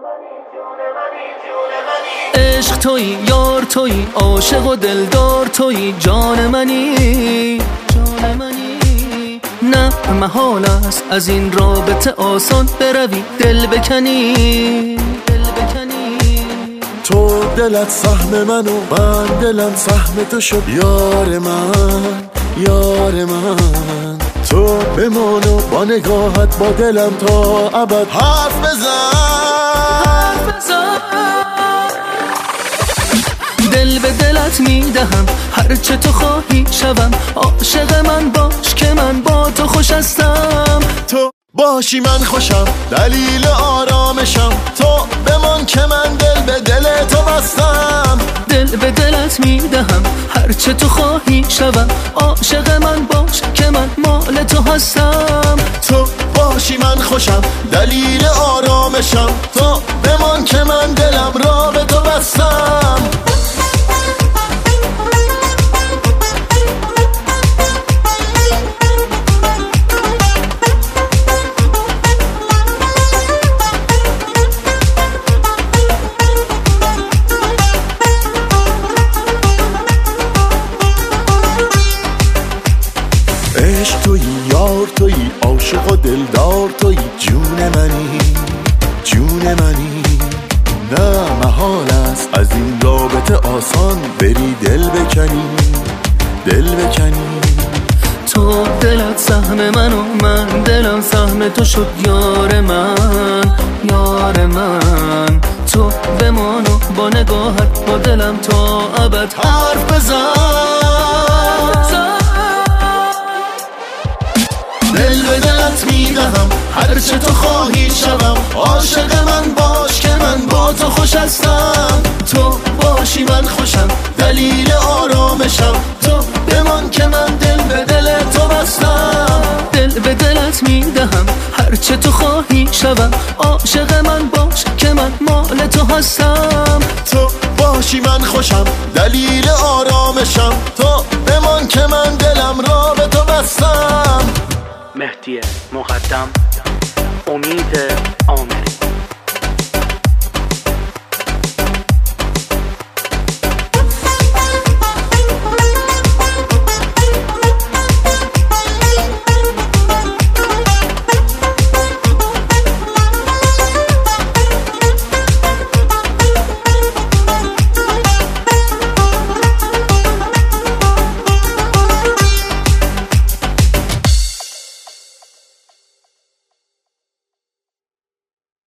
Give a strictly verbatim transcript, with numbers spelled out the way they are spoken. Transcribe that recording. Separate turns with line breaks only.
عشق تویی، یار تویی، عاشق و دلدار تویی، جان منی، جان منی. نه محال است از این رابطه آسان بروی، دل بکنی، دل بکنی.
تو دلت سهم من و من دلم سهم تو شد، یار من، یار من. تو بمان و با نگاهت با دلم تا ابد حرف بزن،
حرف بزن. دل به دلت میدهم، هرچه تو خواهی شوم. عاشق من باش که من با تو خوش هستم.
تو باشی من خوشم، دلیل آرامشم. تو بمان که من دل به دل تو بستم.
دل به دلت میدهم، هرچه تو خواهی شوم. عاشق من باش که من مال تو هستم.
تو باشی من خوشم، دلیل آرامشم. تو بمان که من دلم را به تو بستم. عشق تویی، یار تویی، عاشق و دلدار تویی، جون منی، جون منی. نه محال است از این رابطه آسان بری دل بکنی، دل بکنی.
تو دلت سهم من و من دلم سهم تو شد، یار من، یار من. تو بمان و با نگاهت با دلم تا ابد حرف بزن.
دل به دلت میدهم، هرچه تو خواهی شوم. عاشق من باش که من با تو خوش هستم. تو باشی من خوشم، دلیل آرامشم. تو بمان که من دل به دل تو بستم.
دل به دلت میدهم، هرچه تو خواهی شوم. عاشق من باش که من مال تو هستم.
تو باشی من خوشم، دلیل آرامشم. تو بمان که من دلم را به تو بستم.
مهدی مقدم، امید آمری.